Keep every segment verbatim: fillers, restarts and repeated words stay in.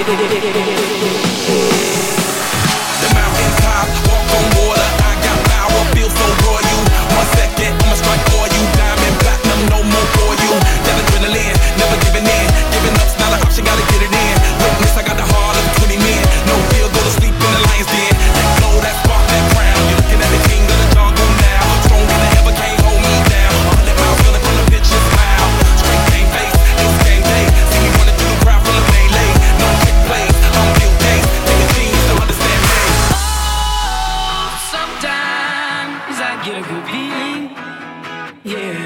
The mountain top, walk on water, I got power, feel so royal. One second, I'ma strike for you. Diamond platinum, no more for you. Got adrenaline, never giving in. Giving up's not an option, gotta get it in. Witness, I got the heart of twenty men. No fear, go to sleep in the lion's den. That glow, that spark, that crown. You're looking at the king of the jungle now. Stronger than ever, can't hold me down. A hundred miles running from the pitcher's smile. Straight game face, it's game day. See me running through the crowd from the melee. No trick plays, I'm Bill Gates. Take a genius to understand me. Oh, sometimes I get a good feeling, yeah.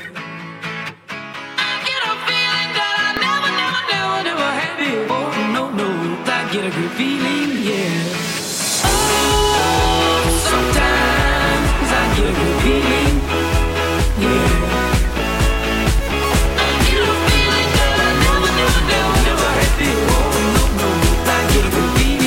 I get a feeling that I never, never, never, never had before. No, no, I get a good feeling, yeah. Oh, sometimes I get a good feeling, yeah. I get a feeling that I never, never, never, never had before. No, no, I get a good feeling.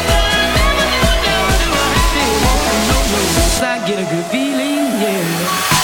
I get a good feeling, yeah.